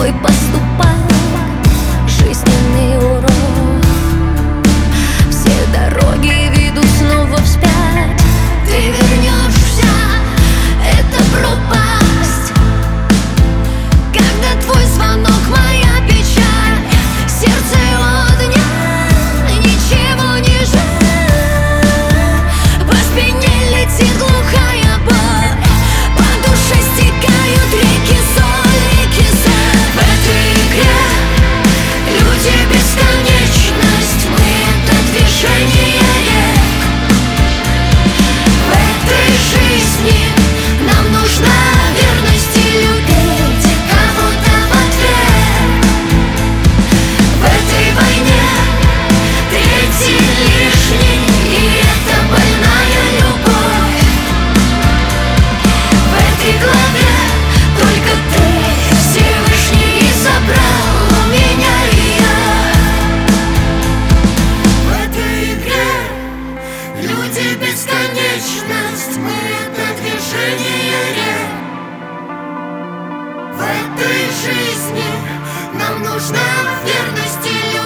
Твой поступок — жизненный урок. Все дороги ведут снова вспять. Ты вернешься, это пропасть. Когда твой звонок — моя печаль, сердце от дня ничего не жаль. По спине летит глухая боль, по душе стекают реки соль, реки соль. В этой игре люди — бесконечность, мы — это движение рек. В этой жизни нам нужна верность и любить кого-то в ответ. В этой войне третий лишний, и это больная любовь. В этой главе только ты, Всевышний, забрал у меня ее. В этой игре люди — бесконечность, мы — это движение рек. В этой жизни нам нужна верность и любовь.